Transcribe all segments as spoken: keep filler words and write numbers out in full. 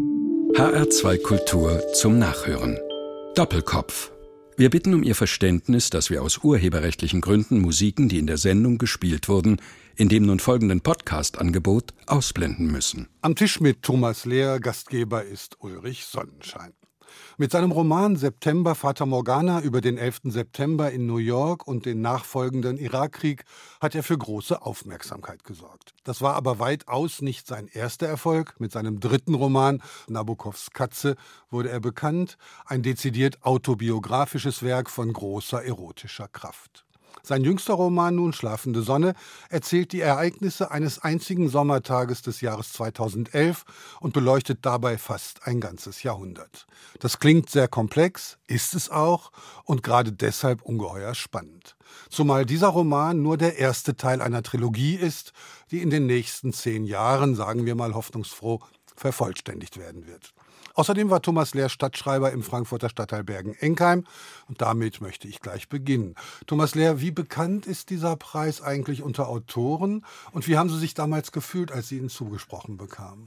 H R zwei Kultur zum Nachhören. Doppelkopf. Wir bitten um Ihr Verständnis, dass wir aus urheberrechtlichen Gründen Musiken, die in der Sendung gespielt wurden, in dem nun folgenden Podcast-Angebot ausblenden müssen. Am Tisch mit Thomas Lehr, Gastgeber ist Ulrich Sonnenschein. Mit seinem Roman September Fata Morgana über den elften September in New York und den nachfolgenden Irakkrieg hat er für große Aufmerksamkeit gesorgt. Das war aber weitaus nicht sein erster Erfolg. Mit seinem dritten Roman Nabokovs Katze wurde er bekannt, ein dezidiert autobiografisches Werk von großer erotischer Kraft. Sein jüngster Roman nun, Schlafende Sonne, erzählt die Ereignisse eines einzigen Sommertages des Jahres zweitausendelf und beleuchtet dabei fast ein ganzes Jahrhundert. Das klingt sehr komplex, ist es auch, und gerade deshalb ungeheuer spannend. Zumal dieser Roman nur der erste Teil einer Trilogie ist, die in den nächsten zehn Jahren, sagen wir mal hoffnungsfroh, vervollständigt werden wird. Außerdem war Thomas Lehr Stadtschreiber im Frankfurter Stadtteil Bergen-Enkheim und damit möchte ich gleich beginnen. Thomas Lehr, wie bekannt ist dieser Preis eigentlich unter Autoren und wie haben Sie sich damals gefühlt, als Sie ihn zugesprochen bekamen?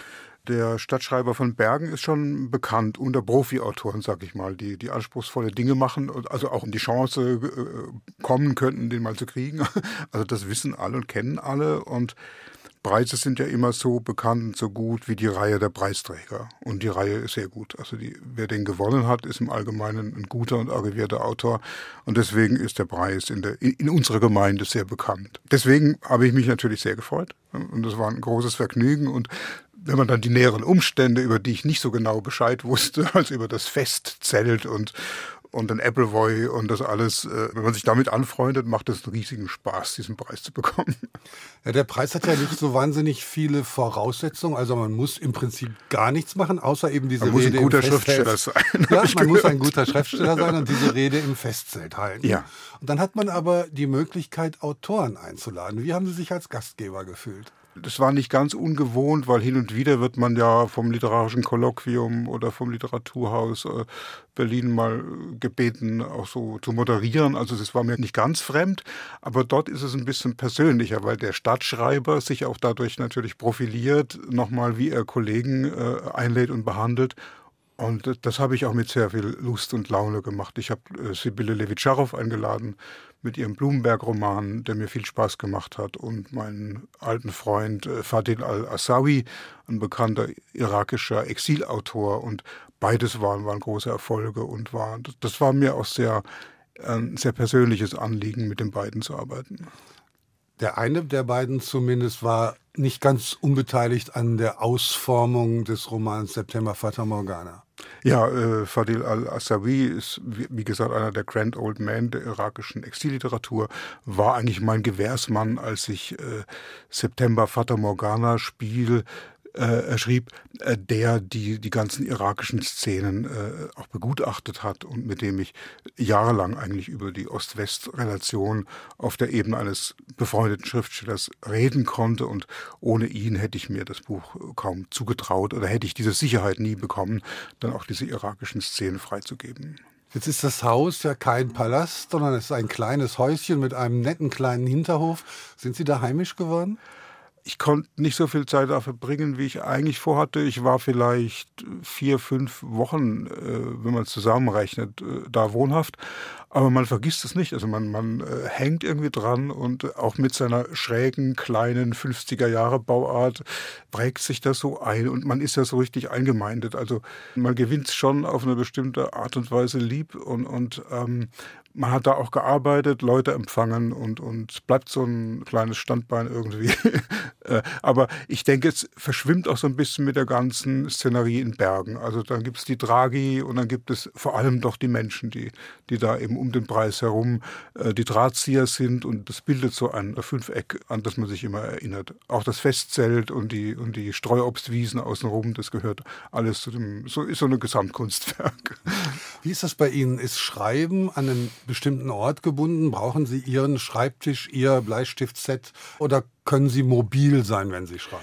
Der Stadtschreiber von Bergen ist schon bekannt unter Profi-Autoren, sag ich mal, die, die anspruchsvolle Dinge machen und also auch um die Chance äh, kommen könnten, den mal zu kriegen. Also das wissen alle und kennen alle und Preise sind ja immer so bekannt und so gut wie die Reihe der Preisträger. Und die Reihe ist sehr gut. Also die, wer den gewonnen hat, ist im Allgemeinen ein guter und arrivierter Autor. Und deswegen ist der Preis in, der, in unserer Gemeinde sehr bekannt. Deswegen habe ich mich natürlich sehr gefreut. Und das war ein großes Vergnügen. Und wenn man dann die näheren Umstände, über die ich nicht so genau Bescheid wusste, also über das Festzelt und und den Appleboy und das alles, wenn man sich damit anfreundet, macht es einen riesigen Spaß, diesen Preis zu bekommen. Ja, der Preis hat ja nicht so wahnsinnig viele Voraussetzungen, also man muss im Prinzip gar nichts machen, außer eben diese man Rede muss ein guter im Festzelt. Schriftsteller sein. Ja, man gehört. muss ein guter Schriftsteller sein und diese Rede im Festzelt halten. Ja. Und dann hat man aber die Möglichkeit, Autoren einzuladen. Wie haben Sie sich als Gastgeber gefühlt? Das war nicht ganz ungewohnt, weil hin und wieder wird man ja vom Literarischen Kolloquium oder vom Literaturhaus äh, Berlin mal gebeten, auch so zu moderieren. Also das war mir nicht ganz fremd, aber dort ist es ein bisschen persönlicher, weil der Stadtschreiber sich auch dadurch natürlich profiliert, nochmal wie er Kollegen äh, einlädt und behandelt. Und das habe ich auch mit sehr viel Lust und Laune gemacht. Ich habe äh, Sibylle Levitscharow eingeladen mit ihrem Blumenberg-Roman, der mir viel Spaß gemacht hat, und meinen alten Freund äh, Fadil al-Asawi, ein bekannter irakischer Exilautor. Und beides waren, waren große Erfolge und war, das war mir auch sehr, ein sehr persönliches Anliegen, mit den beiden zu arbeiten. Der eine der beiden zumindest war nicht ganz unbeteiligt an der Ausformung des Romans September Fata Morgana. Ja, äh, Fadil al-Asawi ist, wie, wie gesagt, einer der Grand Old Men der irakischen Exilliteratur, war eigentlich mein Gewährsmann, als ich äh, September Fata Morgana Spiel äh, schrieb, äh, der die, die ganzen irakischen Szenen äh, auch begutachtet hat und mit dem ich jahrelang eigentlich über die Ost-West-Relation auf der Ebene eines befreundeten Schriftstellers reden konnte, und ohne ihn hätte ich mir das Buch kaum zugetraut oder hätte ich diese Sicherheit nie bekommen, dann auch diese irakischen Szenen freizugeben. Jetzt ist das Haus ja kein Palast, sondern es ist ein kleines Häuschen mit einem netten kleinen Hinterhof. Sind Sie da heimisch geworden? Ich konnte nicht so viel Zeit da verbringen, wie ich eigentlich vorhatte. Ich war vielleicht vier, fünf Wochen, wenn man es zusammenrechnet, da wohnhaft. Aber man vergisst es nicht. Also man, man äh, hängt irgendwie dran, und auch mit seiner schrägen, kleinen fünfziger-Jahre-Bauart prägt sich das so ein, und man ist ja so richtig eingemeindet. Also man gewinnt es schon auf eine bestimmte Art und Weise lieb, und, und ähm, man hat da auch gearbeitet, Leute empfangen, und, und bleibt so ein kleines Standbein irgendwie. Aber ich denke, es verschwimmt auch so ein bisschen mit der ganzen Szenerie in Bergen. Also dann gibt es die Tragi, und dann gibt es vor allem doch die Menschen, die, die da eben um den Preis herum äh, die Drahtzieher sind, und das bildet so ein Fünfeck, an das man sich immer erinnert. Auch das Festzelt und die, und die Streuobstwiesen außenrum, das gehört alles zu dem, so ist so ein Gesamtkunstwerk. Wie ist das bei Ihnen? Ist Schreiben an einen bestimmten Ort gebunden? Brauchen Sie Ihren Schreibtisch, Ihr Bleistiftset, oder können Sie mobil sein, wenn Sie schreiben?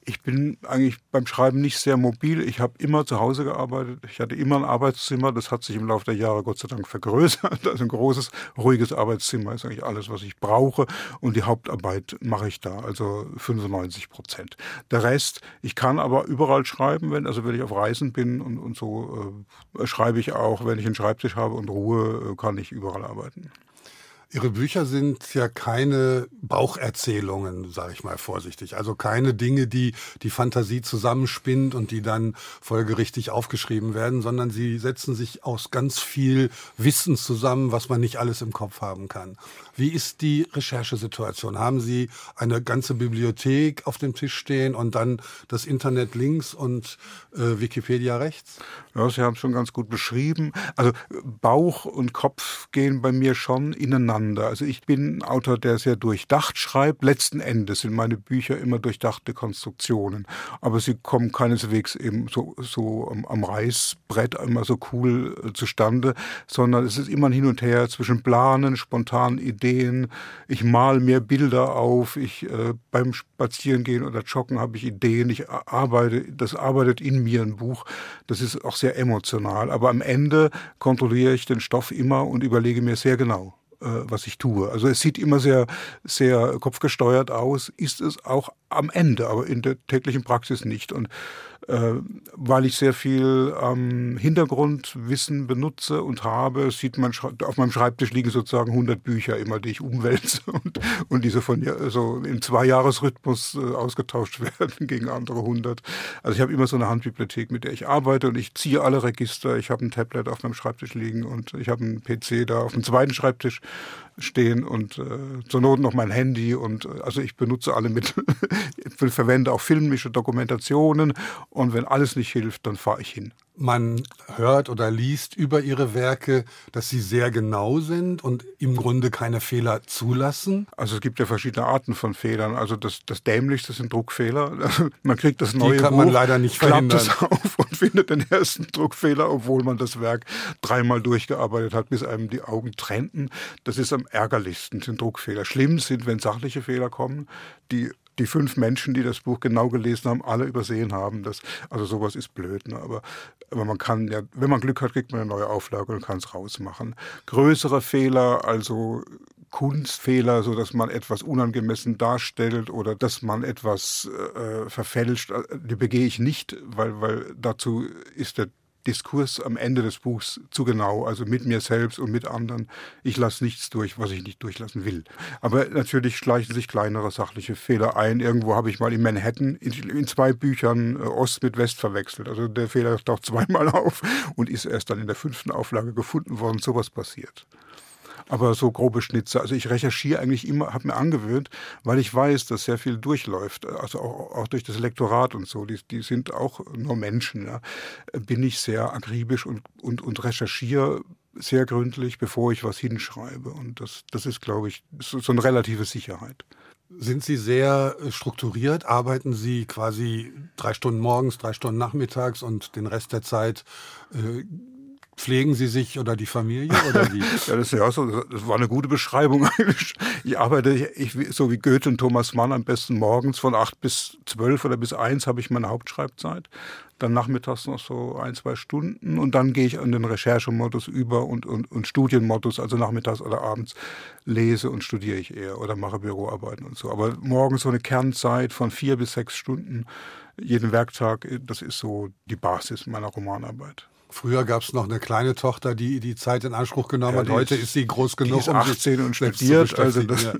Ich bin eigentlich beim Schreiben nicht sehr mobil. Ich habe immer zu Hause gearbeitet. Ich hatte immer ein Arbeitszimmer. Das hat sich im Laufe der Jahre Gott sei Dank vergrößert. Also ein großes, ruhiges Arbeitszimmer ist eigentlich alles, was ich brauche. Und die Hauptarbeit mache ich da, also fünfundneunzig Prozent. Der Rest, ich kann aber überall schreiben, wenn, also wenn ich auf Reisen bin und, und so äh, schreibe ich auch. Wenn ich einen Schreibtisch habe und Ruhe, äh, kann ich überall arbeiten. Ihre Bücher sind ja keine Baucherzählungen, sage ich mal vorsichtig. Also keine Dinge, die die Fantasie zusammenspinnt und die dann folgerichtig aufgeschrieben werden, sondern sie setzen sich aus ganz viel Wissen zusammen, was man nicht alles im Kopf haben kann. Wie ist die Recherchesituation? Haben Sie eine ganze Bibliothek auf dem Tisch stehen und dann das Internet links und äh, Wikipedia rechts? Ja, Sie haben es schon ganz gut beschrieben. Also Bauch und Kopf gehen bei mir schon ineinander. Also ich bin ein Autor, der sehr durchdacht schreibt. Letzten Endes sind meine Bücher immer durchdachte Konstruktionen. Aber sie kommen keineswegs eben so, so am, am Reißbrett immer so cool äh, zustande, sondern es ist immer ein Hin und Her zwischen Planen, spontanen Ideen. Ich male mir Bilder auf. Ich äh, beim Spazierengehen oder Joggen habe ich Ideen. Ich arbeite, das arbeitet in mir ein Buch. Das ist auch sehr emotional. Aber am Ende kontrolliere ich den Stoff immer und überlege mir sehr genau, was ich tue. Also es sieht immer sehr, sehr kopfgesteuert aus, ist es auch am Ende, aber in der täglichen Praxis nicht. Und äh, weil ich sehr viel ähm, Hintergrundwissen benutze und habe, sieht man, auf meinem Schreibtisch liegen sozusagen hundert Bücher immer, die ich umwälze und, und diese von so im Zweijahresrhythmus äh, ausgetauscht werden gegen andere hundert. Also ich habe immer so eine Handbibliothek, mit der ich arbeite und ich ziehe alle Register. Ich habe ein Tablet auf meinem Schreibtisch liegen und ich habe einen P C da auf dem zweiten Schreibtisch stehen und äh, zur Not noch mein Handy und äh, also ich benutze alle Mittel. Ich verwende auch filmische Dokumentationen und wenn alles nicht hilft, dann fahre ich hin. Man hört oder liest über Ihre Werke, dass sie sehr genau sind und im Grunde keine Fehler zulassen. Also es gibt ja verschiedene Arten von Fehlern. Also das, das Dämlichste sind Druckfehler. Also man kriegt das neue Die kann Buch, man leider nicht verhindern. klappt es auf und findet den ersten Druckfehler, obwohl man das Werk dreimal durchgearbeitet hat, bis einem die Augen trennten. Das ist am ärgerlichsten, sind Druckfehler. Schlimm sind, wenn sachliche Fehler kommen, die die fünf Menschen, die das Buch genau gelesen haben, alle übersehen haben. Das, also sowas ist blöd. Ne? Aber, aber man kann ja, wenn man Glück hat, kriegt man eine neue Auflage und kann es rausmachen. Größere Fehler, also Kunstfehler, so dass man etwas unangemessen darstellt oder dass man etwas äh, verfälscht, die begehe ich nicht, weil, weil dazu ist der Diskurs am Ende des Buchs zu genau, also mit mir selbst und mit anderen. Ich lasse nichts durch, was ich nicht durchlassen will. Aber natürlich schleichen sich kleinere sachliche Fehler ein. Irgendwo habe ich mal in Manhattan in, in zwei Büchern äh, Ost mit West verwechselt. Also der Fehler taucht zweimal auf und ist erst dann in der fünften Auflage gefunden worden. Sowas passiert. Aber so grobe Schnitzer. Also ich recherchiere eigentlich immer, habe mir angewöhnt, weil ich weiß, dass sehr viel durchläuft. Also auch, auch durch das Lektorat und so. Die, die sind auch nur Menschen. Ja. Bin ich sehr akribisch und, und, und recherchiere sehr gründlich, bevor ich was hinschreibe. Und das, das ist, glaube ich, so, so eine relative Sicherheit. Sind Sie sehr strukturiert? Arbeiten Sie quasi drei Stunden morgens, drei Stunden nachmittags und den Rest der Zeit äh, pflegen Sie sich oder die Familie oder wie? Ja, das, ja so, das war eine gute Beschreibung eigentlich. Ich arbeite, ich, so wie Goethe und Thomas Mann, am besten morgens von acht bis zwölf oder bis eins habe ich meine Hauptschreibzeit. Dann nachmittags noch so ein, zwei Stunden und dann gehe ich in den Recherchemodus über und, und, und Studienmodus, also nachmittags oder abends lese und studiere ich eher oder mache Büroarbeiten und so. Aber morgens so eine Kernzeit von vier bis sechs Stunden jeden Werktag, das ist so die Basis meiner Romanarbeit. Früher gab es noch eine kleine Tochter, die die Zeit in Anspruch genommen ja, hat. Heute ist, ist sie groß genug, die ist achtzehn um und studiert. Also das ja.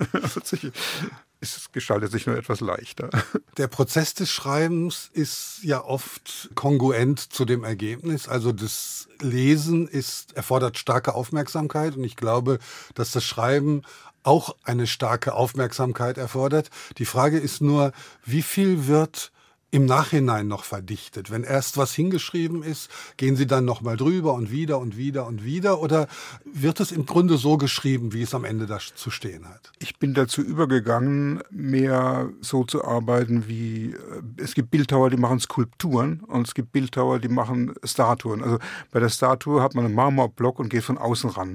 es gestaltet sich nur etwas leichter. Der Prozess des Schreibens ist ja oft kongruent zu dem Ergebnis. Also das Lesen ist, erfordert starke Aufmerksamkeit und ich glaube, dass das Schreiben auch eine starke Aufmerksamkeit erfordert. Die Frage ist nur, wie viel wird im Nachhinein noch verdichtet? Wenn erst was hingeschrieben ist, gehen Sie dann noch mal drüber und wieder und wieder und wieder? Oder wird es im Grunde so geschrieben, wie es am Ende da zu stehen hat? Ich bin dazu übergegangen, mehr so zu arbeiten wie, es gibt Bildhauer, die machen Skulpturen und es gibt Bildhauer, die machen Statuen. Also bei der Statue hat man einen Marmorblock und geht von außen ran.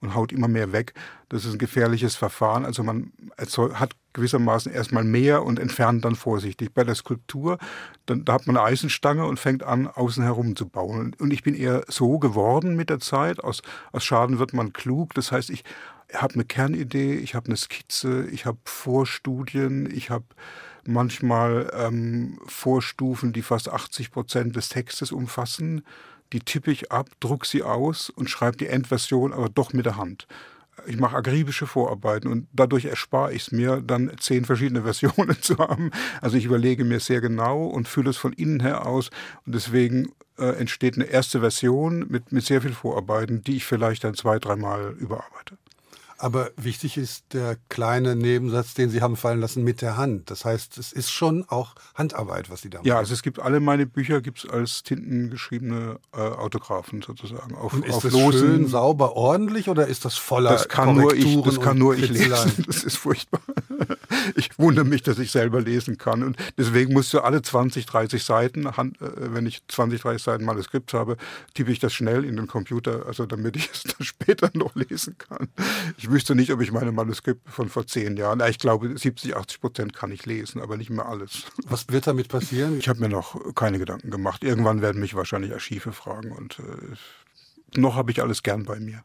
und haut immer mehr weg. Das ist ein gefährliches Verfahren. Also man hat gewissermaßen erstmal mehr und entfernt dann vorsichtig. Bei der Skulptur, dann, da hat man eine Eisenstange und fängt an, außen herum zu bauen. Und ich bin eher so geworden mit der Zeit. Aus, aus Schaden wird man klug. Das heißt, ich habe eine Kernidee, ich habe eine Skizze, ich habe Vorstudien, ich habe manchmal ähm, Vorstufen, die fast achtzig Prozent des Textes umfassen. Die tippe ich ab, druck sie aus und schreibe die Endversion, aber doch mit der Hand. Ich mache akribische Vorarbeiten und dadurch erspare ich es mir, dann zehn verschiedene Versionen zu haben. Also ich überlege mir sehr genau und fülle es von innen her aus. Und deswegen äh, entsteht eine erste Version mit, mit sehr viel Vorarbeiten, die ich vielleicht dann zwei, dreimal überarbeite. Aber wichtig ist der kleine Nebensatz, den Sie haben fallen lassen, mit der Hand. Das heißt, es ist schon auch Handarbeit, was Sie da machen. Ja, also es gibt alle meine Bücher gibt's als tintengeschriebene äh, Autographen sozusagen. Auf, und ist auf das Losen. Schön, sauber, ordentlich oder ist das voller das kann nur ich, Das kann nur ich Kritzeleien? lesen. Das ist furchtbar. Ich wundere mich, dass ich selber lesen kann. Und deswegen musst du alle zwanzig, dreißig Seiten, Hand, äh, wenn ich zwanzig, dreißig Seiten Manuskript habe, tippe ich das schnell in den Computer, also damit ich es dann später noch lesen kann. Ich wüsste nicht, ob ich meine Manuskripte von vor zehn Jahren, ich glaube siebzig, achtzig Prozent kann ich lesen, aber nicht mehr alles. Was wird damit passieren? Ich habe mir noch keine Gedanken gemacht. Irgendwann werden mich wahrscheinlich Archive fragen und äh, noch habe ich alles gern bei mir.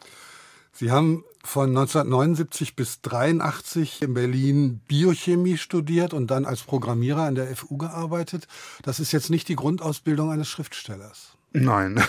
Sie haben von neunzehnhundertneunundsiebzig bis dreiundachtzig in Berlin Biochemie studiert und dann als Programmierer an der F U gearbeitet. Das ist jetzt nicht die Grundausbildung eines Schriftstellers. Nein,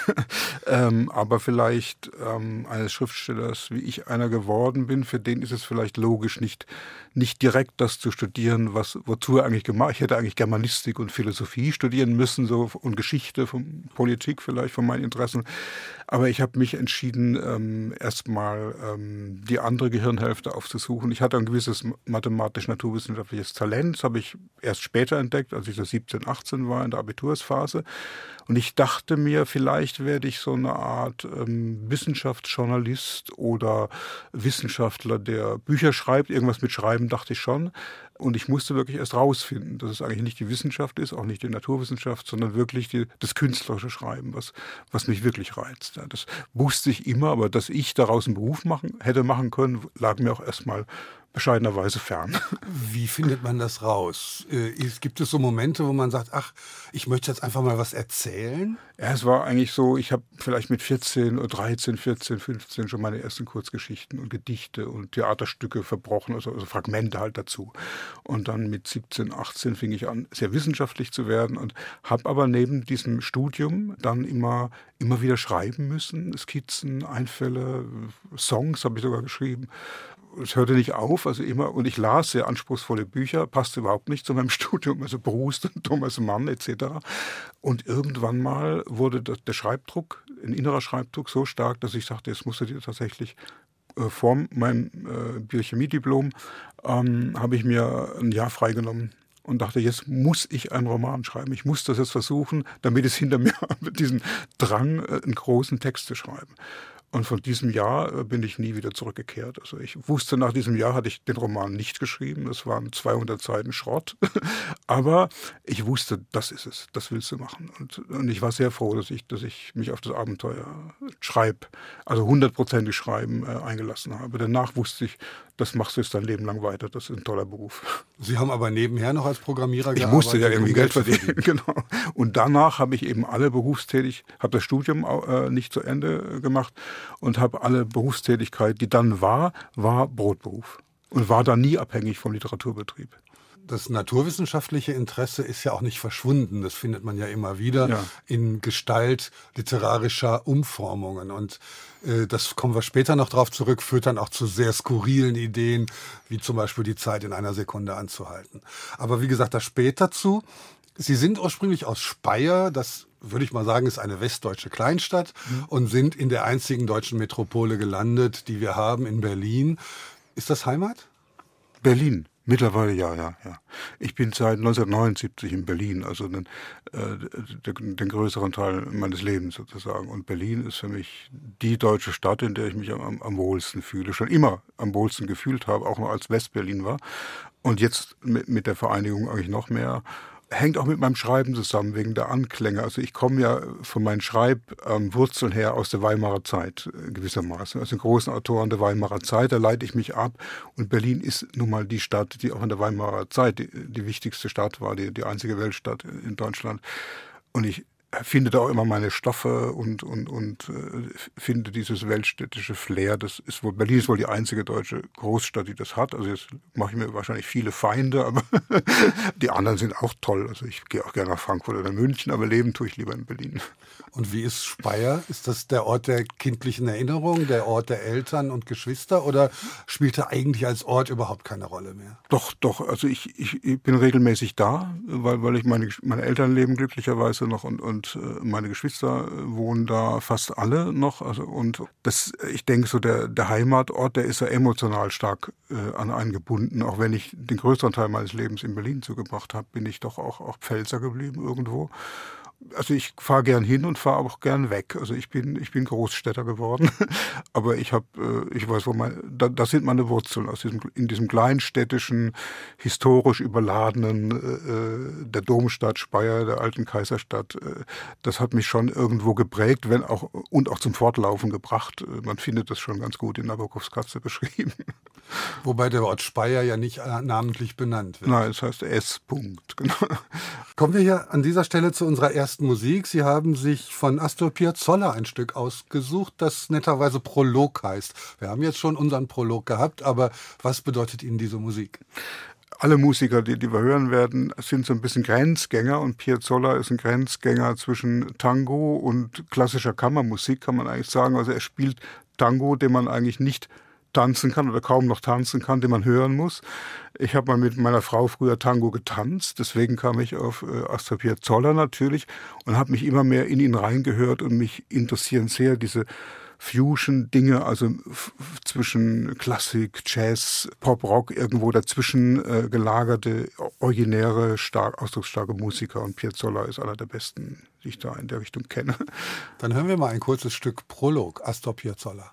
ähm, aber vielleicht ähm, eines Schriftstellers, wie ich einer geworden bin, für den ist es vielleicht logisch, nicht, nicht direkt das zu studieren, was, wozu er eigentlich gemacht. Ich hätte eigentlich Germanistik und Philosophie studieren müssen, so, und Geschichte, von Politik vielleicht, von meinen Interessen. Aber ich habe mich entschieden, ähm, erstmal ähm, die andere Gehirnhälfte aufzusuchen. Ich hatte ein gewisses mathematisch-naturwissenschaftliches Talent, das habe ich erst später entdeckt, als ich so siebzehn, achtzehn war, in der Abitursphase. Und ich dachte mir, vielleicht werde ich so eine Art ähm, Wissenschaftsjournalist oder Wissenschaftler, der Bücher schreibt. Irgendwas mit Schreiben dachte ich schon. Und ich musste wirklich erst rausfinden, dass es eigentlich nicht die Wissenschaft ist, auch nicht die Naturwissenschaft, sondern wirklich die, das künstlerische Schreiben, was, was mich wirklich reizt. Ja, das wusste ich immer, aber dass ich daraus einen Beruf machen, hätte machen können, lag mir auch erstmal bescheidenerweise fern. Wie findet man das raus? Äh, gibt es so Momente, wo man sagt, ach, ich möchte jetzt einfach mal was erzählen? Ja, es war eigentlich so, ich habe vielleicht mit vierzehn oder dreizehn, vierzehn, fünfzehn schon meine ersten Kurzgeschichten und Gedichte und Theaterstücke verbrochen, also, also Fragmente halt dazu. Und dann mit siebzehn, achtzehn fing ich an, sehr wissenschaftlich zu werden und habe aber neben diesem Studium dann immer, immer wieder schreiben müssen, Skizzen, Einfälle, Songs habe ich sogar geschrieben. Es hörte nicht auf, also immer, und ich las sehr anspruchsvolle Bücher, passte überhaupt nicht zu meinem Studium, also Proust und Thomas Mann et cetera. Und irgendwann mal wurde der Schreibdruck, ein innerer Schreibdruck so stark, dass ich sagte, jetzt musst du dir tatsächlich äh, vor meinem äh, Biochemiediplom ähm, habe ich mir ein Jahr freigenommen und dachte, jetzt muss ich einen Roman schreiben. Ich muss das jetzt versuchen, damit es hinter mir habe, diesen Drang, äh, einen großen Text zu schreiben. Und von diesem Jahr bin ich nie wieder zurückgekehrt. Also ich wusste, nach diesem Jahr hatte ich den Roman nicht geschrieben. Das waren zweihundert Seiten Schrott. Aber ich wusste, das ist es. Das willst du machen. Und, und ich war sehr froh, dass ich, dass ich mich auf das Abenteuer Schreib, also hundertprozentig Schreiben äh, eingelassen habe. Danach wusste ich, das machst du jetzt dein Leben lang weiter. Das ist ein toller Beruf. Sie haben aber nebenher noch als Programmierer ich gearbeitet. Ich musste ja irgendwie um Geld verdienen. Genau. Und danach habe ich eben alle berufstätig, habe das Studium äh, nicht zu Ende gemacht und habe alle Berufstätigkeit, die dann war, war Brotberuf. Und war da nie abhängig vom Literaturbetrieb. Das naturwissenschaftliche Interesse ist ja auch nicht verschwunden. Das findet man ja immer wieder ja. in Gestalt literarischer Umformungen. Und äh, das kommen wir später noch drauf zurück, führt dann auch zu sehr skurrilen Ideen, wie zum Beispiel die Zeit in einer Sekunde anzuhalten. Aber wie gesagt, da später zu. Sie sind ursprünglich aus Speyer, das würde ich mal sagen, ist eine westdeutsche Kleinstadt, mhm. und sind in der einzigen deutschen Metropole gelandet, die wir haben, in Berlin. Ist das Heimat? Berlin. Mittlerweile ja, ja, ja. Ich bin seit neunzehnhundertneunundsiebzig in Berlin, also den, äh, den, den größeren Teil meines Lebens sozusagen. Und Berlin ist für mich die deutsche Stadt, in der ich mich am, am wohlsten fühle. Schon immer am wohlsten gefühlt habe, auch noch als West-Berlin war. Und jetzt mit, mit der Vereinigung eigentlich noch mehr. hängt auch mit meinem Schreiben zusammen, wegen der Anklänge. Also ich komme ja von meinen Schreibwurzeln her aus der Weimarer Zeit gewissermaßen. Also den großen Autoren der Weimarer Zeit, da leite ich mich ab. Und Berlin ist nun mal die Stadt, die auch in der Weimarer Zeit die, die wichtigste Stadt war, die, die einzige Weltstadt in Deutschland. Und ich finde da auch immer meine Stoffe und, und, und äh, finde dieses weltstädtische Flair. Das ist wohl, Berlin ist wohl die einzige deutsche Großstadt, die das hat. Also jetzt mache ich mir wahrscheinlich viele Feinde, aber die anderen sind auch toll. Also ich gehe auch gerne nach Frankfurt oder München, aber leben tue ich lieber in Berlin. Und wie ist Speyer? Ist das der Ort der kindlichen Erinnerung, der Ort der Eltern und Geschwister oder spielt er eigentlich als Ort überhaupt keine Rolle mehr? Doch, doch. Also ich, ich, ich bin regelmäßig da, weil, weil ich meine, meine Eltern leben glücklicherweise noch und, und meine Geschwister wohnen da fast alle noch. Also und das, ich denke, so der, der Heimatort, der ist ja emotional stark äh, an einen gebunden. Auch wenn ich den größeren Teil meines Lebens in Berlin zugebracht habe, bin ich doch auch, auch Pfälzer geblieben irgendwo. Also ich fahre gern hin und fahre auch gern weg. Also ich bin ich bin Großstädter geworden, aber ich habe ich weiß wo mein da, das sind meine Wurzeln aus diesem in diesem kleinstädtischen historisch überladenen äh, der Domstadt Speyer, der alten Kaiserstadt. Äh, das hat mich schon irgendwo geprägt, wenn auch und auch zum Fortlaufen gebracht. Man findet das schon ganz gut in Nabokovs Katze beschrieben. Wobei der Ort Speyer ja nicht namentlich benannt wird. Nein, es heißt S. Punkt. Genau. Kommen wir hier an dieser Stelle zu unserer ersten Musik. Sie haben sich von Astor Piazzolla ein Stück ausgesucht, das netterweise Prolog heißt. Wir haben jetzt schon unseren Prolog gehabt, aber was bedeutet Ihnen diese Musik? Alle Musiker, die, die wir hören werden, sind so ein bisschen Grenzgänger und Piazzolla ist ein Grenzgänger zwischen Tango und klassischer Kammermusik, kann man eigentlich sagen. Also er spielt Tango, den man eigentlich nicht tanzen kann oder kaum noch tanzen kann, den man hören muss. Ich habe mal mit meiner Frau früher Tango getanzt, deswegen kam ich auf äh, Astor Piazzolla natürlich und habe mich immer mehr in ihn reingehört und mich interessieren sehr diese Fusion-Dinge, also f- zwischen Klassik, Jazz, Pop, Rock, irgendwo dazwischen äh, gelagerte, originäre, stark, ausdrucksstarke Musiker und Piazzolla ist einer der besten, die ich da in der Richtung kenne. Dann hören wir mal ein kurzes Stück Prolog, Astor Piazzolla.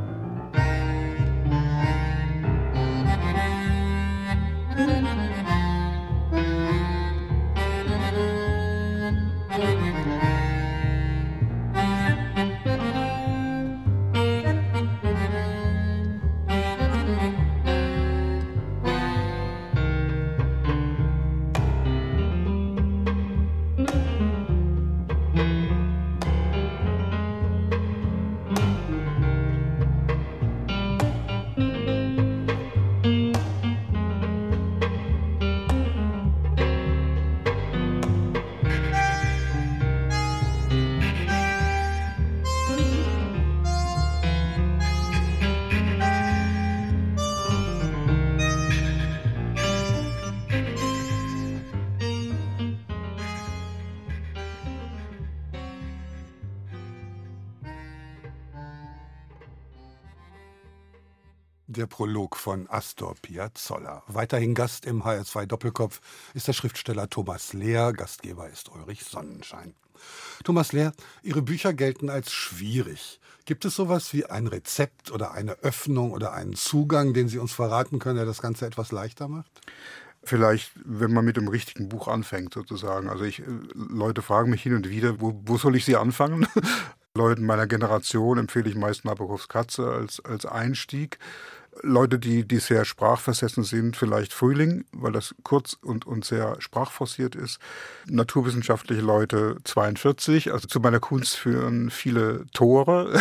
Der Prolog von Astor Piazzolla. Weiterhin Gast im H R zwei Doppelkopf ist der Schriftsteller Thomas Lehr. Gastgeber ist Ulrich Sonnenschein. Thomas Lehr, Ihre Bücher gelten als schwierig. Gibt es sowas wie ein Rezept oder eine Öffnung oder einen Zugang, den Sie uns verraten können, der das Ganze etwas leichter macht? Vielleicht, wenn man mit dem richtigen Buch anfängt, sozusagen. Also ich, Leute fragen mich hin und wieder, wo, wo soll ich sie anfangen? Leuten meiner Generation empfehle ich meist Nabokovs Katze als, als Einstieg. Leute, die, die sehr sprachversessen sind, vielleicht Frühling, weil das kurz und, und sehr sprachforciert ist. Naturwissenschaftliche Leute zweiundvierzig, also zu meiner Kunst führen viele Tore.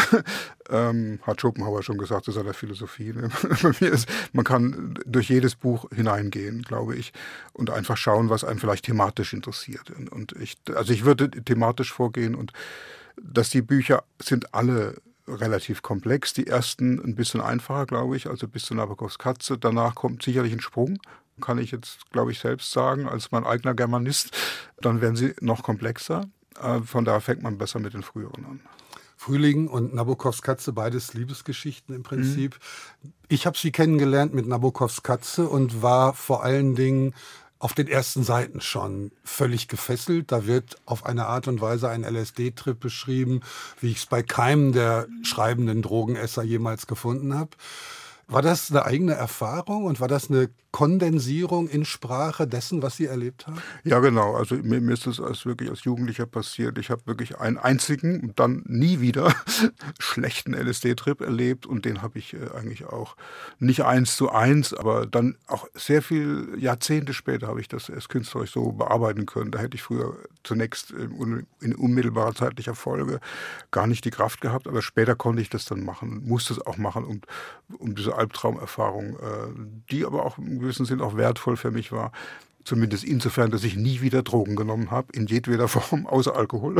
ähm, hat Schopenhauer schon gesagt, das ist seiner Philosophie. Ne? Bei mir ist, man kann durch jedes Buch hineingehen, glaube ich, und einfach schauen, was einen vielleicht thematisch interessiert. Und, und ich, also ich würde thematisch vorgehen und dass die Bücher sind alle relativ komplex. Die ersten ein bisschen einfacher, glaube ich, also bis zu Nabokovs Katze. Danach kommt sicherlich ein Sprung, kann ich jetzt, glaube ich, selbst sagen, als mein eigener Germanist. Dann werden sie noch komplexer. Von daher fängt man besser mit den früheren an. Frühling und Nabokovs Katze, beides Liebesgeschichten im Prinzip. Mhm. Ich habe sie kennengelernt mit Nabokovs Katze und war vor allen Dingen auf den ersten Seiten schon völlig gefesselt. Da wird auf eine Art und Weise ein L S D-Trip beschrieben, wie ich es bei keinem der schreibenden Drogenesser jemals gefunden habe. War das eine eigene Erfahrung und war das eine Kondensierung in Sprache dessen, was Sie erlebt haben? Ja, genau. Also mir, mir ist das als wirklich als Jugendlicher passiert. Ich habe wirklich einen einzigen und dann nie wieder schlechten L S D-Trip erlebt und den habe ich äh, eigentlich auch nicht eins zu eins, aber dann auch sehr viel Jahrzehnte später habe ich das erst künstlerisch so bearbeiten können. Da hätte ich früher zunächst in, in unmittelbarer zeitlicher Folge gar nicht die Kraft gehabt, aber später konnte ich das dann machen, musste es auch machen, um, um diese Albtraumerfahrung, äh, die aber auch im gewissen Sinn auch wertvoll für mich war. Zumindest insofern, dass ich nie wieder Drogen genommen habe, in jedweder Form, außer Alkohol,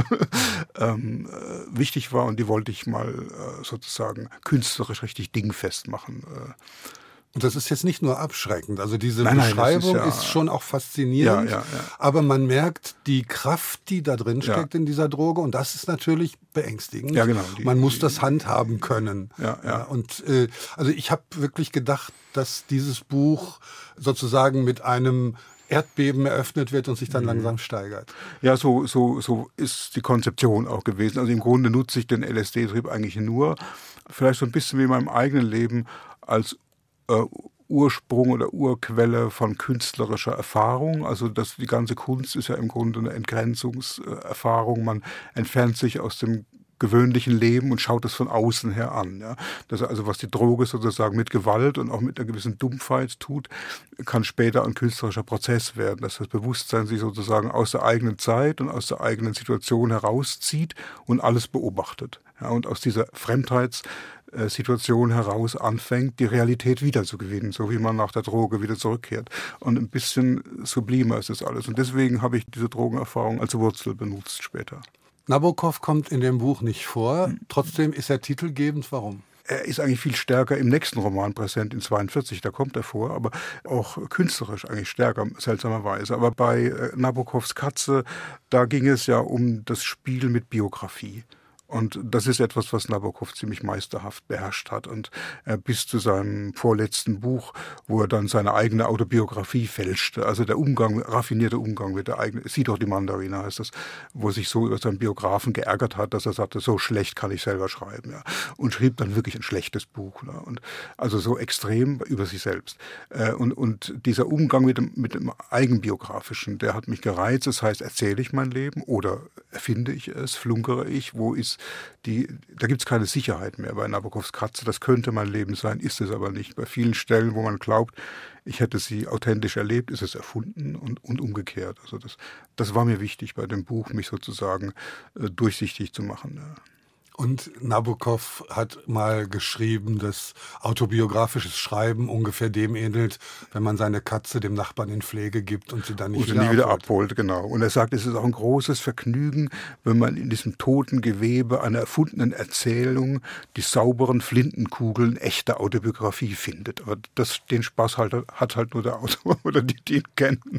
ähm, äh, wichtig war und die wollte ich mal äh, sozusagen künstlerisch richtig dingfest machen. Äh. Und das ist jetzt nicht nur abschreckend, also diese nein, nein, Beschreibung ist, ja, ist schon auch faszinierend, ja, ja, ja. aber man merkt die Kraft, die da drin steckt ja. in dieser Droge und das ist natürlich beängstigend. Ja, genau. Die, man muss die, das handhaben können. Ja, ja. Ja, und äh, also ich habe wirklich gedacht, dass dieses Buch sozusagen mit einem Erdbeben eröffnet wird und sich dann mhm. langsam steigert. Ja, so, so, so ist die Konzeption auch gewesen. Also im Grunde nutze ich den L S D-Trip eigentlich nur, vielleicht so ein bisschen wie in meinem eigenen Leben, als äh, Ursprung oder Urquelle von künstlerischer Erfahrung. Also das, die ganze Kunst ist ja im Grunde eine Entgrenzungserfahrung. Man entfernt sich aus dem gewöhnlichen Leben und schaut es von außen her an. Ja. Das ist also, was die Droge sozusagen mit Gewalt und auch mit einer gewissen Dumpfheit tut, kann später ein künstlerischer Prozess werden, dass das Bewusstsein sich sozusagen aus der eigenen Zeit und aus der eigenen Situation herauszieht und alles beobachtet. Ja, und aus dieser Fremdheitssituation heraus anfängt, die Realität wiederzugewinnen, so wie man nach der Droge wieder zurückkehrt. Und ein bisschen sublimer ist das alles. Und deswegen habe ich diese Drogenerfahrung als Wurzel benutzt später. Nabokov kommt in dem Buch nicht vor, trotzdem ist er titelgebend. Warum? Er ist eigentlich viel stärker im nächsten Roman präsent, in zweiundvierzig, da kommt er vor, aber auch künstlerisch eigentlich stärker, seltsamerweise. Aber bei Nabokovs Katze, da ging es ja um das Spiel mit Biografie. Und das ist etwas, was Nabokov ziemlich meisterhaft beherrscht hat. Und äh, bis zu seinem vorletzten Buch, wo er dann seine eigene Autobiografie fälschte, also der Umgang, raffinierte Umgang mit der eigenen, Sieh doch die Mandarine heißt das, wo er sich so über seinen Biografen geärgert hat, dass er sagte, so schlecht kann ich selber schreiben. Ja. Und schrieb dann wirklich ein schlechtes Buch. Ne. Und also so extrem über sich selbst. Äh, und, und dieser Umgang mit dem, mit dem Eigenbiografischen, der hat mich gereizt. Das heißt, erzähle ich mein Leben oder erfinde ich es, flunkere ich, wo ist Die, da gibt es keine Sicherheit mehr bei Nabokovs Katze. Das könnte mein Leben sein, ist es aber nicht. Bei vielen Stellen, wo man glaubt, ich hätte sie authentisch erlebt, ist es erfunden und, und umgekehrt. Also das, das war mir wichtig bei dem Buch, mich sozusagen äh, durchsichtig zu machen. Ja. Und Nabokov hat mal geschrieben, dass autobiografisches Schreiben ungefähr dem ähnelt, wenn man seine Katze dem Nachbarn in Pflege gibt und sie dann nicht und wieder, nie wieder abholt. abholt. Genau. Und er sagt, es ist auch ein großes Vergnügen, wenn man in diesem toten Gewebe einer erfundenen Erzählung die sauberen Flintenkugeln echter Autobiografie findet. Aber das, den Spaß halt, hat halt nur der Autor oder die, die ihn kennen.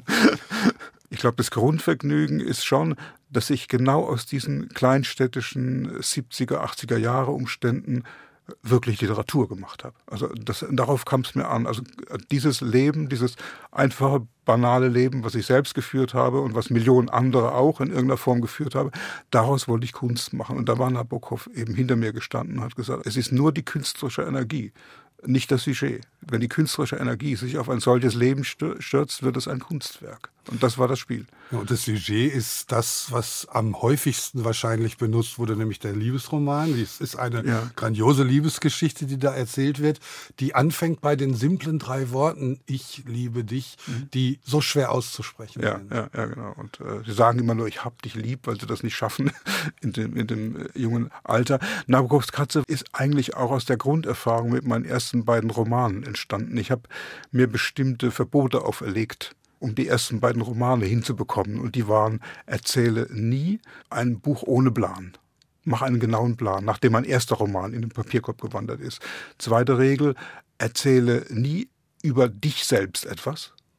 Ich glaube, das Grundvergnügen ist schon, dass ich genau aus diesen kleinstädtischen siebziger, achtziger Jahre Umständen wirklich Literatur gemacht habe. Also das, darauf kam es mir an. Also dieses Leben, dieses einfache, banale Leben, was ich selbst geführt habe und was Millionen andere auch in irgendeiner Form geführt habe, daraus wollte ich Kunst machen. Und da war Nabokov eben hinter mir gestanden und hat gesagt, es ist nur die künstlerische Energie, nicht das Sujet. Wenn die künstlerische Energie sich auf ein solches Leben stürzt, wird es ein Kunstwerk. Und das war das Spiel. Ja, und das Sujet ist das, was am häufigsten wahrscheinlich benutzt wurde, nämlich der Liebesroman. Es ist eine ja. grandiose Liebesgeschichte, die da erzählt wird, die anfängt bei den simplen drei Worten, ich liebe dich, mhm. die so schwer auszusprechen ja, sind. Ja, ja, genau. Und äh, sie sagen immer nur, ich hab dich lieb, weil sie das nicht schaffen in dem, in dem äh, jungen Alter. Nabokovs Katze ist eigentlich auch aus der Grunderfahrung mit meinen ersten beiden Romanen entstanden. Ich habe mir bestimmte Verbote auferlegt, um die ersten beiden Romane hinzubekommen. Und die waren, erzähle nie ein Buch ohne Plan. Mach einen genauen Plan, nachdem mein erster Roman in den Papierkorb gewandert ist. Zweite Regel, erzähle nie über dich selbst etwas.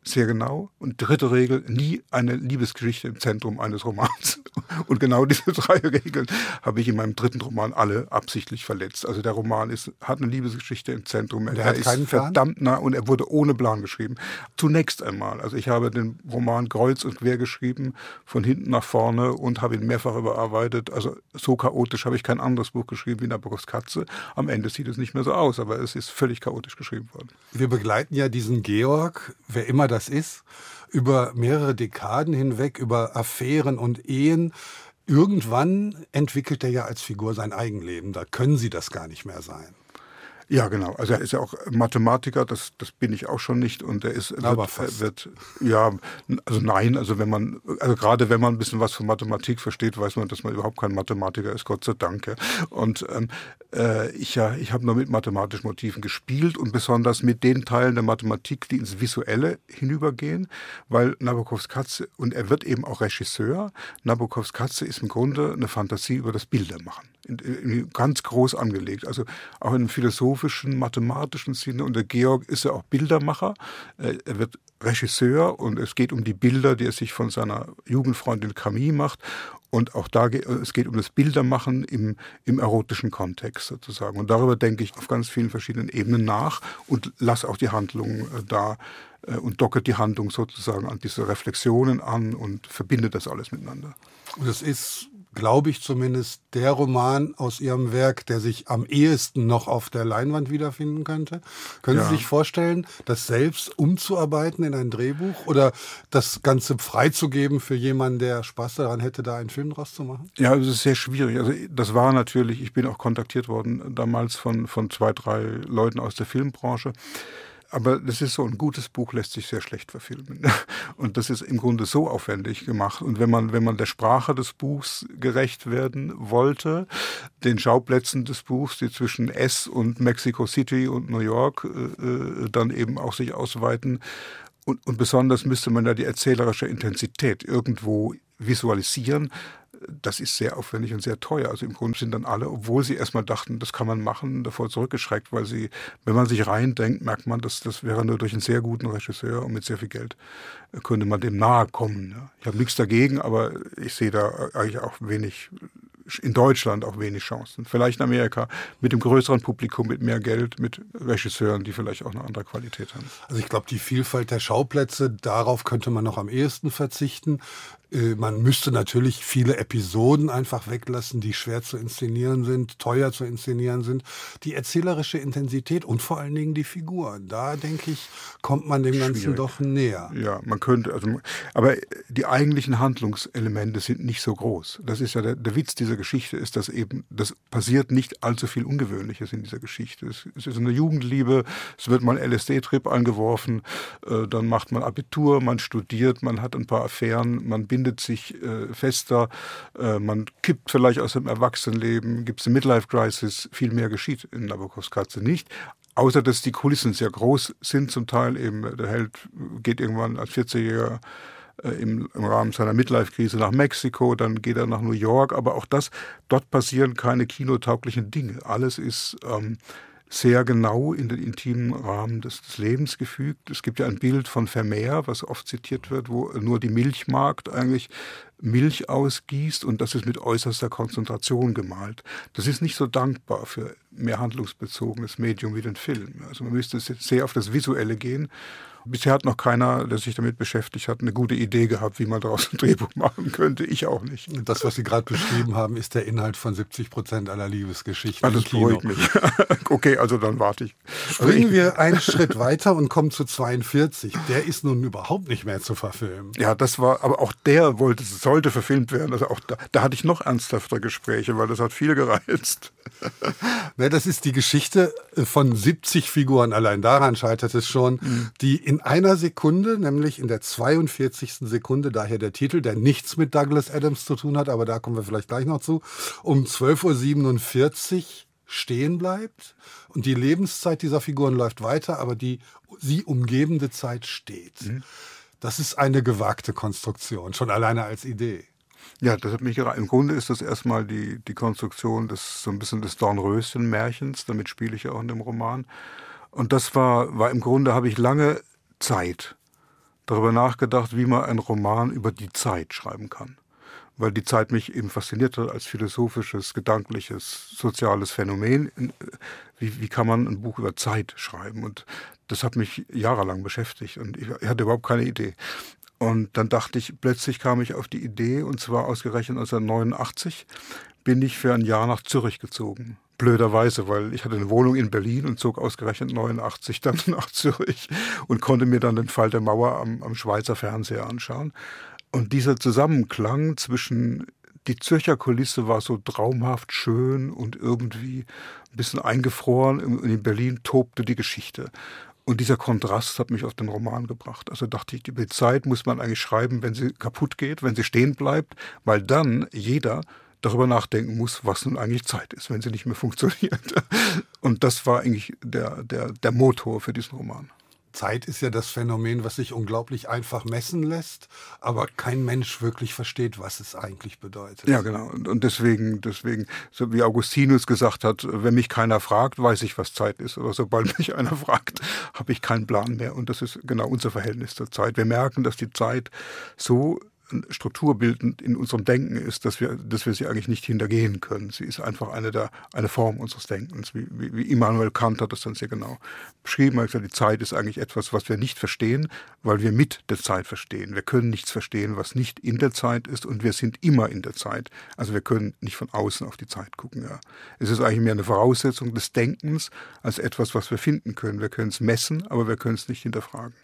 sehr genau. Und dritte Regel, nie eine Liebesgeschichte im Zentrum eines Romans. Und genau diese drei Regeln habe ich in meinem dritten Roman alle absichtlich verletzt. Also der Roman ist, hat eine Liebesgeschichte im Zentrum. Und er er hat ist keinen Plan? verdammt nah und er wurde ohne Plan geschrieben. Zunächst einmal. Also ich habe den Roman kreuz und quer geschrieben, von hinten nach vorne und habe ihn mehrfach überarbeitet. Also so chaotisch habe ich kein anderes Buch geschrieben wie Nabokovs Katze. Am Ende sieht es nicht mehr so aus, aber es ist völlig chaotisch geschrieben worden. Wir begleiten ja diesen Georg, wer immer das ist, über mehrere Dekaden hinweg, über Affären und Ehen. Irgendwann entwickelt er ja als Figur sein Eigenleben. Da können Sie das gar nicht mehr sein. Ja, genau. Also er ist ja auch Mathematiker, das, das bin ich auch schon nicht. Und er ist, Aber wird, fast. wird, ja, also nein, also wenn man, also gerade wenn man ein bisschen was von Mathematik versteht, weiß man, dass man überhaupt kein Mathematiker ist, Gott sei Dank. Ja. Und ähm, äh, ich, ja, ich habe nur mit mathematischen Motiven gespielt und besonders mit den Teilen der Mathematik, die ins Visuelle hinübergehen, weil Nabokovs Katze, und er wird eben auch Regisseur, Nabokovs Katze ist im Grunde eine Fantasie über das Bildermachen. In, in, ganz groß angelegt, also auch in einem philosophischen, mathematischen Sinne. Und der Georg ist ja auch Bildermacher. Er wird Regisseur und es geht um die Bilder, die er sich von seiner Jugendfreundin Camille macht. Und auch da geht es geht um das Bildermachen im, im erotischen Kontext sozusagen. Und darüber denke ich auf ganz vielen verschiedenen Ebenen nach und lasse auch die Handlung da und docke die Handlung sozusagen an diese Reflexionen an und verbinde das alles miteinander. Und es ist, glaube ich zumindest, der Roman aus Ihrem Werk, der sich am ehesten noch auf der Leinwand wiederfinden könnte. Können Ja. Sie sich vorstellen, das selbst umzuarbeiten in ein Drehbuch oder das Ganze freizugeben für jemanden, der Spaß daran hätte, da einen Film draus zu machen? Ja, es ist sehr schwierig. Also das war natürlich, ich bin auch kontaktiert worden damals von, von zwei, drei Leuten aus der Filmbranche. Aber das ist so, ein gutes Buch lässt sich sehr schlecht verfilmen. Und das ist im Grunde so aufwendig gemacht. Und wenn man, wenn man der Sprache des Buchs gerecht werden wollte, den Schauplätzen des Buchs, die zwischen S und Mexico City und New York äh, dann eben auch sich ausweiten, und, und besonders müsste man da die erzählerische Intensität irgendwo visualisieren. Das ist sehr aufwendig und sehr teuer. Also im Grunde sind dann alle, obwohl sie erstmal dachten, das kann man machen, davor zurückgeschreckt, weil sie, wenn man sich reindenkt, merkt man, dass das wäre nur durch einen sehr guten Regisseur und mit sehr viel Geld könnte man dem nahe kommen. Ich habe nichts dagegen, aber ich sehe da eigentlich auch wenig, in Deutschland auch wenig Chancen. Vielleicht in Amerika mit dem größeren Publikum, mit mehr Geld, mit Regisseuren, die vielleicht auch eine andere Qualität haben. Also ich glaube, die Vielfalt der Schauplätze, darauf könnte man noch am ehesten verzichten. Man müsste natürlich viele Episoden einfach weglassen, die schwer zu inszenieren sind, teuer zu inszenieren sind. Die erzählerische Intensität und vor allen Dingen die Figuren, da denke ich, kommt man dem Ganzen Schwierig. doch näher. Ja, man könnte, also, aber die eigentlichen Handlungselemente sind nicht so groß. Das ist ja der, der Witz dieser Geschichte, ist, dass eben, das passiert nicht allzu viel Ungewöhnliches in dieser Geschichte. Es, es ist eine Jugendliebe, es wird mal ein L S D-Trip angeworfen, äh, dann macht man Abitur, man studiert, man hat ein paar Affären, man bindet sich äh, fester, äh, man kippt vielleicht aus dem Erwachsenenleben, gibt es eine Midlife-Crisis, viel mehr geschieht in Nabokovs Katze nicht. Außer, dass die Kulissen sehr groß sind zum Teil. Eben der Held geht irgendwann als vierzigjähriger äh, im, im Rahmen seiner Midlife-Krise nach Mexiko, dann geht er nach New York. Aber auch das, dort passieren keine kinotauglichen Dinge. Alles ist ähm, sehr genau in den intimen Rahmen des, des Lebens gefügt. Es gibt ja ein Bild von Vermeer, was oft zitiert wird, wo nur die Milchmagd eigentlich Milch ausgießt und das ist mit äußerster Konzentration gemalt. Das ist nicht so dankbar für mehr handlungsbezogenes Medium wie den Film. Also man müsste sehr auf das Visuelle gehen. Bisher hat noch keiner, der sich damit beschäftigt hat, eine gute Idee gehabt, wie man daraus ein Drehbuch machen könnte. Ich auch nicht. Das, was Sie gerade beschrieben haben, ist der Inhalt von siebzig Prozent aller Liebesgeschichten Ah, im das Kino. beruhigt mich. Okay, also dann warte ich. Springen wir einen Schritt weiter und kommen zu zweiundvierzig. Der ist nun überhaupt nicht mehr zu verfilmen. Ja, das war, aber auch der wollte, sollte verfilmt werden. Also auch da, da hatte ich noch ernsthaftere Gespräche, weil das hat viel gereizt. Ne, das ist die Geschichte von siebzig Figuren, allein daran scheitert es schon, mhm. die in einer Sekunde, nämlich in der zweiundvierzigsten Sekunde, daher der Titel, der nichts mit Douglas Adams zu tun hat, aber da kommen wir vielleicht gleich noch zu, um zwölf Uhr siebenundvierzig stehen bleibt und die Lebenszeit dieser Figuren läuft weiter, aber die sie umgebende Zeit steht. Mhm. Das ist eine gewagte Konstruktion, schon alleine als Idee. Ja, das hat mich gereizt. Im Grunde ist das erstmal die, die Konstruktion des so ein bisschen des Dornröschen-Märchens, damit spiele ich ja auch in dem Roman. Und das war, war im Grunde, habe ich lange Zeit darüber nachgedacht, wie man einen Roman über die Zeit schreiben kann. Weil die Zeit mich eben faszinierte als philosophisches, gedankliches, soziales Phänomen. Wie, wie kann man ein Buch über Zeit schreiben? Und das hat mich jahrelang beschäftigt und ich hatte überhaupt keine Idee. Und dann dachte ich, plötzlich kam ich auf die Idee, und zwar ausgerechnet neunzehnhundertneunundachtzig bin ich für ein Jahr nach Zürich gezogen. Blöderweise, weil ich hatte eine Wohnung in Berlin und zog ausgerechnet neunundachtzig dann nach Zürich und konnte mir dann den Fall der Mauer am, am Schweizer Fernseher anschauen. Und dieser Zusammenklang zwischen, die Zürcher Kulisse war so traumhaft schön und irgendwie ein bisschen eingefroren, und in Berlin tobte die Geschichte. Und dieser Kontrast hat mich auf den Roman gebracht. Also dachte ich, über die Zeit muss man eigentlich schreiben, wenn sie kaputt geht, wenn sie stehen bleibt, weil dann jeder darüber nachdenken muss, was nun eigentlich Zeit ist, wenn sie nicht mehr funktioniert. Und das war eigentlich der, der, der Motor für diesen Roman. Zeit ist ja das Phänomen, was sich unglaublich einfach messen lässt, aber kein Mensch wirklich versteht, was es eigentlich bedeutet. Ja, genau. Und deswegen, deswegen, so wie Augustinus gesagt hat, wenn mich keiner fragt, weiß ich, was Zeit ist. Aber sobald mich einer fragt, habe ich keinen Plan mehr. Und das ist genau unser Verhältnis zur Zeit. Wir merken, dass die Zeit so strukturbildend in unserem Denken ist, dass wir, dass wir sie eigentlich nicht hintergehen können. Sie ist einfach eine, der, eine Form unseres Denkens. Wie, wie, wie Immanuel Kant hat das dann sehr genau beschrieben. Er hat gesagt, die Zeit ist eigentlich etwas, was wir nicht verstehen, weil wir mit der Zeit verstehen. Wir können nichts verstehen, was nicht in der Zeit ist, und wir sind immer in der Zeit. Also wir können nicht von außen auf die Zeit gucken. Ja. Es ist eigentlich mehr eine Voraussetzung des Denkens als etwas, was wir finden können. Wir können es messen, aber wir können es nicht hinterfragen.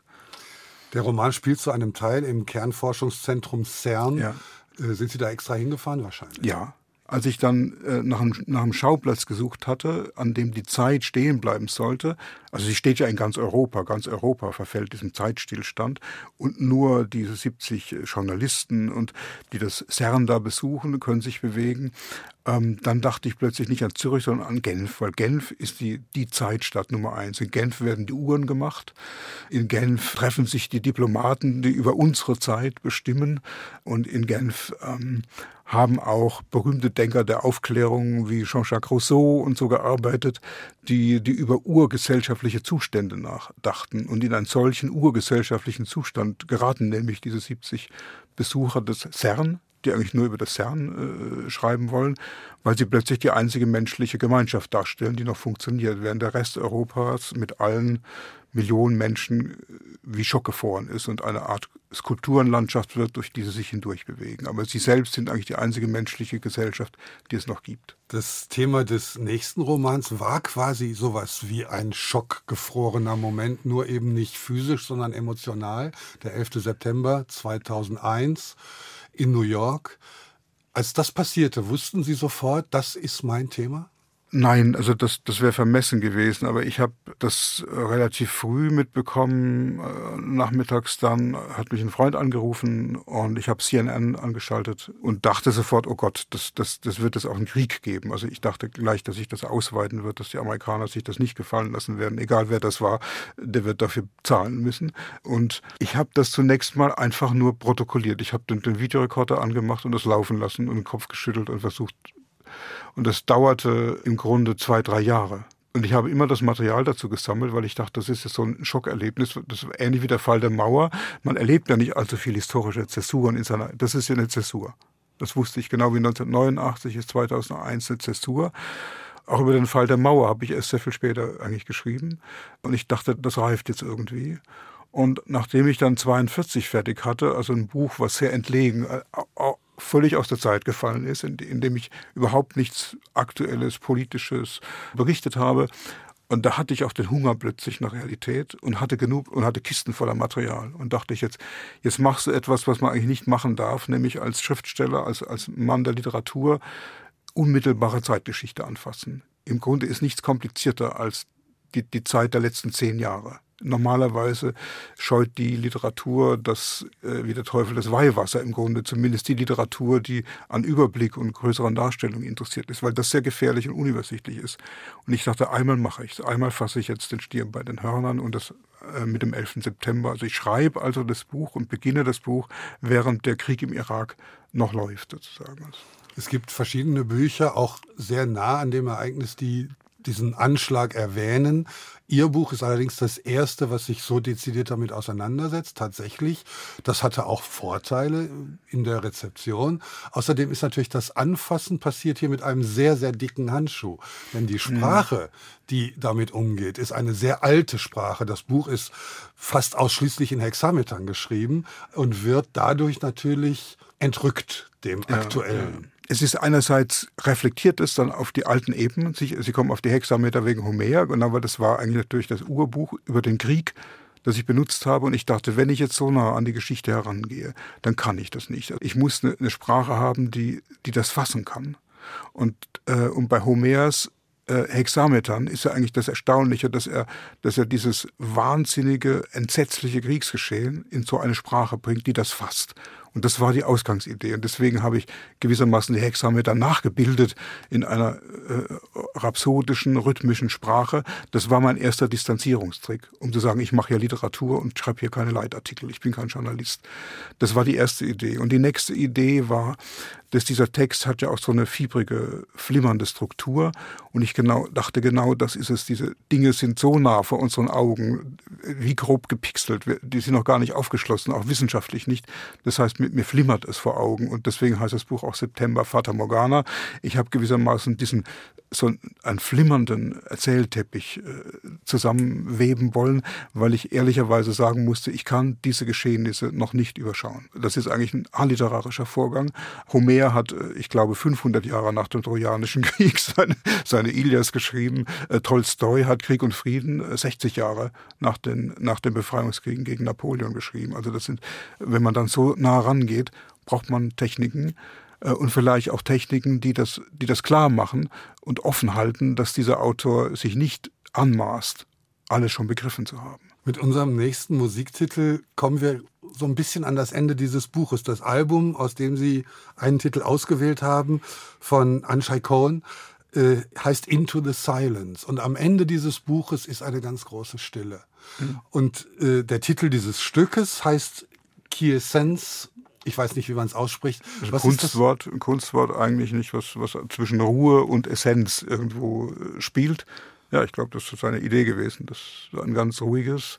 Der Roman spielt zu einem Teil im Kernforschungszentrum CERN. Ja. Äh, sind Sie da extra hingefahren wahrscheinlich? Ja. Als ich dann äh, nach, einem, nach einem Schauplatz gesucht hatte, an dem die Zeit stehen bleiben sollte, also sie steht ja in ganz Europa, ganz Europa verfällt diesem Zeitstillstand, und nur diese siebzig Journalisten, und die das CERN da besuchen, können sich bewegen. Ähm, dann dachte ich plötzlich nicht an Zürich, sondern an Genf, weil Genf ist die, die Zeitstadt Nummer eins. In Genf werden die Uhren gemacht. In Genf treffen sich die Diplomaten, die über unsere Zeit bestimmen. Und in Genf ähm, haben auch berühmte Denker der Aufklärung wie Jean-Jacques Rousseau und so gearbeitet, die, die über urgesellschaftliche Zustände nachdachten. Und in einen solchen urgesellschaftlichen Zustand geraten nämlich diese siebzig Besucher des CERN, die eigentlich nur über das CERN äh, schreiben wollen, weil sie plötzlich die einzige menschliche Gemeinschaft darstellen, die noch funktioniert, während der Rest Europas mit allen Millionen Menschen wie schockgefroren ist und eine Art Skulpturenlandschaft wird, durch die sie sich hindurch bewegen. Aber sie selbst sind eigentlich die einzige menschliche Gesellschaft, die es noch gibt. Das Thema des nächsten Romans war quasi sowas wie ein schockgefrorener Moment, nur eben nicht physisch, sondern emotional. Der elfte September zweitausendeins in New York. Als das passierte, wussten Sie sofort, das ist mein Thema? Nein, also das, das wäre vermessen gewesen, aber ich habe das relativ früh mitbekommen. Nachmittags dann hat mich ein Freund angerufen und ich habe C N N angeschaltet und dachte sofort, oh Gott, das, das, das wird es auch einen Krieg geben. Also ich dachte gleich, dass sich das ausweiten wird, dass die Amerikaner sich das nicht gefallen lassen werden. Egal wer das war, der wird dafür zahlen müssen. Und ich habe das zunächst mal einfach nur protokolliert. Ich habe den, den Videorekorder angemacht und das laufen lassen und den Kopf geschüttelt und versucht. Und das dauerte im Grunde zwei, drei Jahre. Und ich habe immer das Material dazu gesammelt, weil ich dachte, das ist jetzt so ein Schockerlebnis. Das ist ähnlich wie der Fall der Mauer. Man erlebt ja nicht allzu viel historische Zäsuren in seiner... Das ist ja eine Zäsur. Das wusste ich genau wie neunzehnhundertneunundachtzig ist zweitausendeins eine Zäsur. Auch über den Fall der Mauer habe ich erst sehr viel später eigentlich geschrieben. Und ich dachte, das reift jetzt irgendwie. Und nachdem ich dann zweiundvierzig fertig hatte, also ein Buch, was sehr entlegen, völlig aus der Zeit gefallen ist, in, in dem ich überhaupt nichts Aktuelles, Politisches berichtet habe. Und da hatte ich auch den Hunger plötzlich nach Realität und hatte genug und hatte Kisten voller Material. Und dachte ich, jetzt, jetzt machst du etwas, was man eigentlich nicht machen darf, nämlich als Schriftsteller, als, als Mann der Literatur, unmittelbare Zeitgeschichte anfassen. Im Grunde ist nichts komplizierter als die, die Zeit der letzten zehn Jahre. Normalerweise scheut die Literatur das äh, wie der Teufel das Weihwasser im Grunde, zumindest die Literatur, die an Überblick und größeren Darstellungen interessiert ist, weil das sehr gefährlich und unübersichtlich ist. Und ich dachte, einmal mache ich es, einmal fasse ich jetzt den Stier bei den Hörnern und das äh, mit dem elften September. Also ich schreibe also das Buch und beginne das Buch, während der Krieg im Irak noch läuft sozusagen. Es gibt verschiedene Bücher, auch sehr nah an dem Ereignis, die diesen Anschlag erwähnen. Ihr Buch ist allerdings das erste, was sich so dezidiert damit auseinandersetzt, tatsächlich. Das hatte auch Vorteile in der Rezeption. Außerdem ist natürlich das Anfassen passiert hier mit einem sehr, sehr dicken Handschuh. Denn die Sprache, die damit umgeht, ist eine sehr alte Sprache. Das Buch ist fast ausschließlich in Hexametern geschrieben und wird dadurch natürlich entrückt dem ja, aktuellen. Ja. Es ist einerseits, reflektiert es dann auf die alten Ebenen. Sie, sie kommen auf die Hexameter wegen Homer, und aber das war eigentlich natürlich das Urbuch über den Krieg, das ich benutzt habe. Und ich dachte, wenn ich jetzt so nah an die Geschichte herangehe, dann kann ich das nicht. Ich muss eine, eine Sprache haben, die, die das fassen kann. Und, äh, und bei Homers äh, Hexametern ist ja eigentlich das Erstaunliche, dass er, dass er dieses wahnsinnige, entsetzliche Kriegsgeschehen in so eine Sprache bringt, die das fasst. Und das war die Ausgangsidee. Und deswegen habe ich gewissermaßen die Hexameter nachgebildet in einer äh, rhapsodischen, rhythmischen Sprache. Das war mein erster Distanzierungstrick, um zu sagen, ich mache ja Literatur und schreibe hier keine Leitartikel, ich bin kein Journalist. Das war die erste Idee. Und die nächste Idee war, dass dieser Text hat ja auch so eine fiebrige, flimmernde Struktur. Und ich genau dachte, genau das ist es. Diese Dinge sind so nah vor unseren Augen, wie grob gepixelt. Die sind noch gar nicht aufgeschlossen, auch wissenschaftlich nicht. Das heißt, mit mir flimmert es vor Augen. Und deswegen heißt das Buch auch September, Fata Morgana. Ich habe gewissermaßen diesen so einen flimmernden Erzählteppich äh, zusammenweben wollen, weil ich ehrlicherweise sagen musste, ich kann diese Geschehnisse noch nicht überschauen. Das ist eigentlich ein aliterarischer Vorgang. Homer hat, ich glaube, fünfhundert Jahre nach dem Trojanischen Krieg seine, seine Ilias geschrieben. Äh, Tolstoi hat Krieg und Frieden äh, sechzig Jahre nach den, nach den Befreiungskriegen gegen Napoleon geschrieben. Also das sind, wenn man dann so nah rangeht, braucht man Techniken, und vielleicht auch Techniken, die das, die das klar machen und offen halten, dass dieser Autor sich nicht anmaßt, alles schon begriffen zu haben. Mit unserem nächsten Musiktitel kommen wir so ein bisschen an das Ende dieses Buches. Das Album, aus dem Sie einen Titel ausgewählt haben, von Anshai Cohen, äh, heißt Into the Silence. Und am Ende dieses Buches ist eine ganz große Stille. Mhm. Und äh, der Titel dieses Stückes heißt Quiescence. Ich weiß nicht, wie man es ausspricht. Also was Kunstwort, ist das? Ein Kunstwort eigentlich nicht, was, was zwischen Ruhe und Essenz irgendwo spielt. Ja, ich glaube, das ist seine Idee gewesen, das ein ganz ruhiges,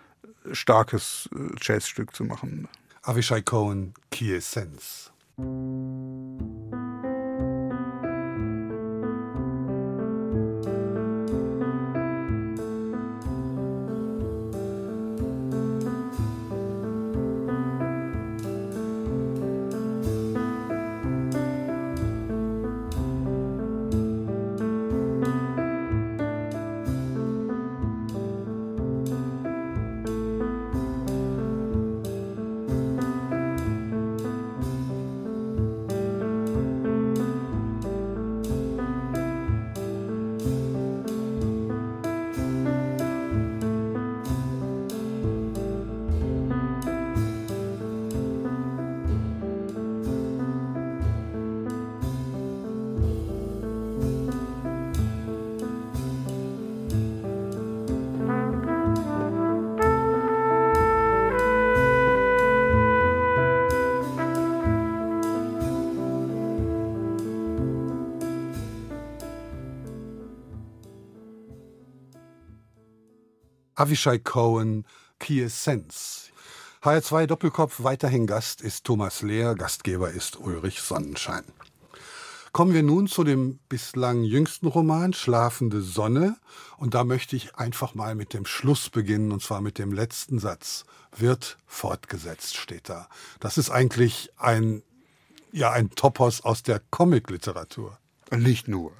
starkes Jazzstück zu machen. Avishai Cohen, Quiescence. Avishai Cohen, Quiescence. H R zwei Doppelkopf, weiterhin Gast ist Thomas Lehr, Gastgeber ist Ulrich Sonnenschein. Kommen wir nun zu dem bislang jüngsten Roman, Schlafende Sonne. Und da möchte ich einfach mal mit dem Schluss beginnen, und zwar mit dem letzten Satz. Wird fortgesetzt, steht da. Das ist eigentlich ein, ja, ein Topos aus der Comic-Literatur. Nicht nur.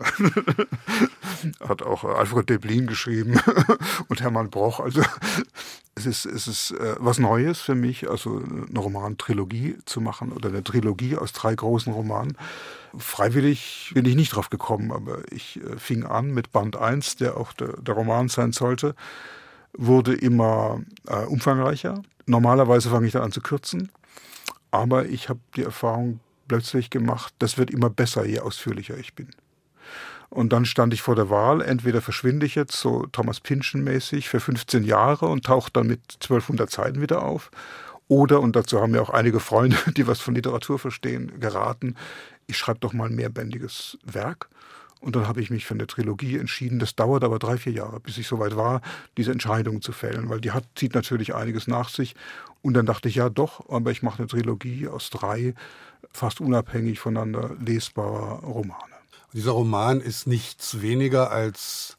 Hat auch Alfred Döblin geschrieben und Hermann Broch. Also es ist, es ist äh, was Neues für mich, also eine Roman-Trilogie zu machen oder eine Trilogie aus drei großen Romanen. Freiwillig bin ich nicht drauf gekommen, aber ich äh, fing an mit Band eins, der auch der, der Roman sein sollte, wurde immer äh, umfangreicher. Normalerweise fange ich dann an zu kürzen, aber ich habe die Erfahrung plötzlich gemacht, das wird immer besser, je ausführlicher ich bin. Und dann stand ich vor der Wahl, entweder verschwinde ich jetzt so Thomas Pynchon-mäßig für fünfzehn Jahre und tauche dann mit zwölfhundert Seiten wieder auf, oder, und dazu haben mir auch einige Freunde, die was von Literatur verstehen, geraten, ich schreibe doch mal ein mehrbändiges Werk. Und dann habe ich mich für eine Trilogie entschieden. Das dauert aber drei, vier Jahre, bis ich soweit war, diese Entscheidung zu fällen, weil die hat, zieht natürlich einiges nach sich. Und dann dachte ich, ja doch, aber ich mache eine Trilogie aus drei fast unabhängig voneinander lesbarer Romane. Dieser Roman ist nichts weniger als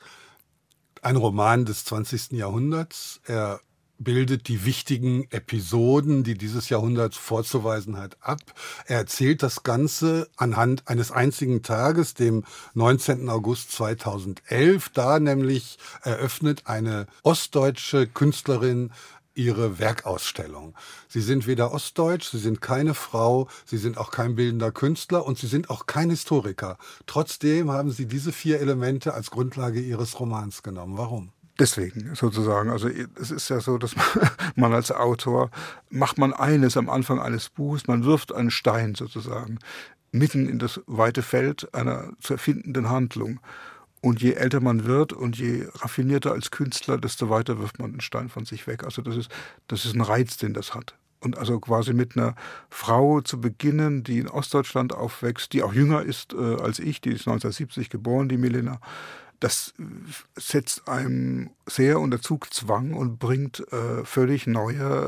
ein Roman des zwanzigsten Jahrhunderts. Er bildet die wichtigen Episoden, die dieses Jahrhundert vorzuweisen hat, ab. Er erzählt das Ganze anhand eines einzigen Tages, dem neunzehnten August zweitausendelf. Da nämlich eröffnet eine ostdeutsche Künstlerin ihre Werkausstellung. Sie sind weder ostdeutsch, sie sind keine Frau, sie sind auch kein bildender Künstler und sie sind auch kein Historiker. Trotzdem haben sie diese vier Elemente als Grundlage ihres Romans genommen. Warum? Deswegen sozusagen, also es ist ja so, dass man, man als Autor, macht man eines am Anfang eines Buches, man wirft einen Stein sozusagen mitten in das weite Feld einer zu erfindenden Handlung. Und je älter man wird und je raffinierter als Künstler, desto weiter wirft man den Stein von sich weg. Also das ist, das ist ein Reiz, den das hat. Und also quasi mit einer Frau zu beginnen, die in Ostdeutschland aufwächst, die auch jünger ist äh, als ich, die ist neunzehnhundertsiebzig geboren, die Milena, das setzt einem sehr unter Zugzwang und bringt äh, völlig neue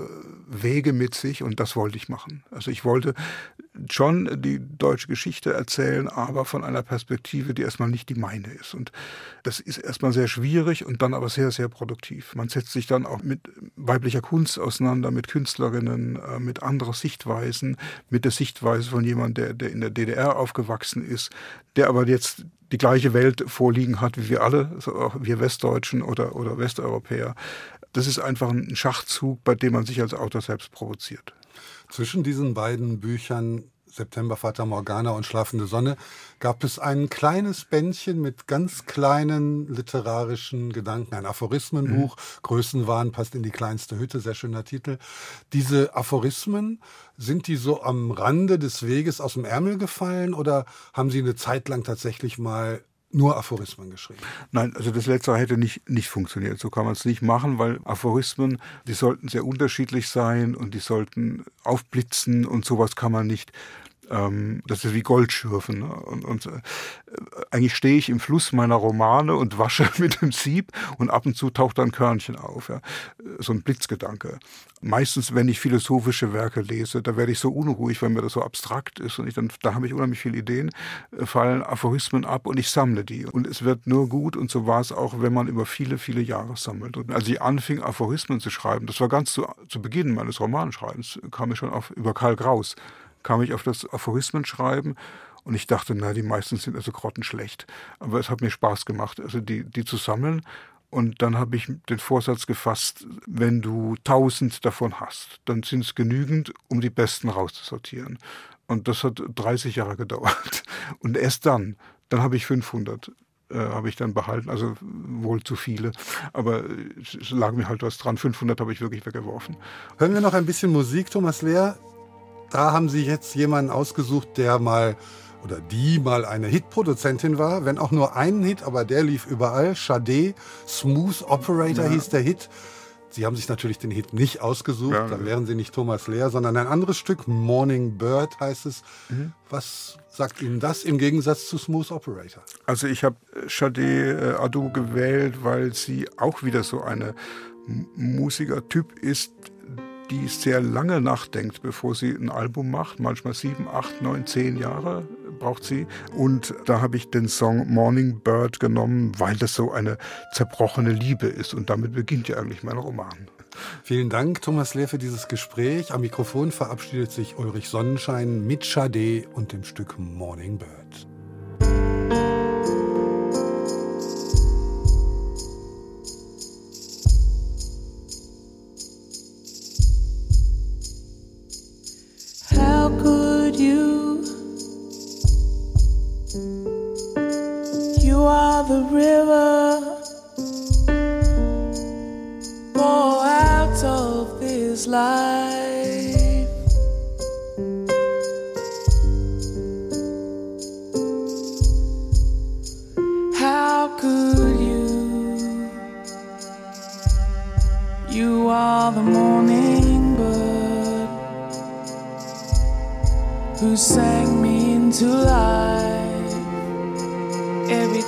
äh, Wege mit sich und das wollte ich machen. Also ich wollte schon die deutsche Geschichte erzählen, aber von einer Perspektive, die erstmal nicht die meine ist. Und das ist erstmal sehr schwierig und dann aber sehr, sehr produktiv. Man setzt sich dann auch mit weiblicher Kunst auseinander, mit Künstlerinnen, äh, mit anderen Sichtweisen, mit der Sichtweise von jemandem, der, der in der D D R aufgewachsen ist, der aber jetzt die gleiche Welt vorliegen hat wie wir alle, also auch wir Westdeutschen oder, oder Westeuropäer. Das ist einfach ein Schachzug, bei dem man sich als Autor selbst provoziert. Zwischen diesen beiden Büchern, September, Fata Morgana und Schlafende Sonne, gab es ein kleines Bändchen mit ganz kleinen literarischen Gedanken, ein Aphorismenbuch, mhm. Größenwahn passt in die kleinste Hütte, sehr schöner Titel. Diese Aphorismen, sind die so am Rande des Weges aus dem Ärmel gefallen oder haben Sie eine Zeit lang tatsächlich mal nur Aphorismen geschrieben? Nein, also das Letztere hätte nicht, nicht funktioniert. So kann man es nicht machen, weil Aphorismen, die sollten sehr unterschiedlich sein und die sollten aufblitzen und sowas kann man nicht. Ähm, das ist wie Goldschürfen. Ne? Und, und äh, eigentlich stehe ich im Fluss meiner Romane und wasche mit dem Sieb und ab und zu taucht da ein Körnchen auf. Ja? So ein Blitzgedanke. Meistens, wenn ich philosophische Werke lese, da werde ich so unruhig, weil mir das so abstrakt ist und ich dann, da habe ich unheimlich viele Ideen, fallen Aphorismen ab und ich sammle die. Und es wird nur gut und so war es auch, wenn man über viele, viele Jahre sammelt. Und als ich anfing, Aphorismen zu schreiben, das war ganz zu, zu Beginn meines Romanschreibens, kam ich schon auf, über Karl Kraus, kam ich auf das Aphorismenschreiben und ich dachte, na, die meisten sind also grottenschlecht. Aber es hat mir Spaß gemacht, also die, die zu sammeln. Und dann habe ich den Vorsatz gefasst, wenn du tausend davon hast, dann sind es genügend, um die besten rauszusortieren. Und das hat dreißig Jahre gedauert. Und erst dann, dann habe ich fünfhundert. Äh, habe ich dann behalten, also wohl zu viele, aber es lag mir halt was dran. fünfhundert habe ich wirklich weggeworfen. Hören wir noch ein bisschen Musik, Thomas Lehr. Da haben Sie jetzt jemanden ausgesucht, der mal oder die mal eine Hitproduzentin war, wenn auch nur einen Hit, aber der lief überall. Sade, Smooth Operator ja. hieß der Hit. Sie haben sich natürlich den Hit nicht ausgesucht, ja, dann wären Sie nicht Thomas Lehr, sondern ein anderes Stück, Morning Bird heißt es. Mhm. Was sagt Ihnen das im Gegensatz zu Smooth Operator? Also ich habe Sade Adu gewählt, weil sie auch wieder so eine Musikertyp ist, die sehr lange nachdenkt, bevor sie ein Album macht. Manchmal sieben, acht, neun, zehn Jahre braucht sie. Und da habe ich den Song Morning Bird genommen, weil das so eine zerbrochene Liebe ist. Und damit beginnt ja eigentlich mein Roman. Vielen Dank, Thomas Lehr, für dieses Gespräch. Am Mikrofon verabschiedet sich Ulrich Sonnenschein mit Sade und dem Stück Morning Bird. How could you? You are the river, pour out of this life. How could you? You are the morning bird who sang me into life.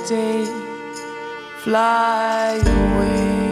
day, fly away.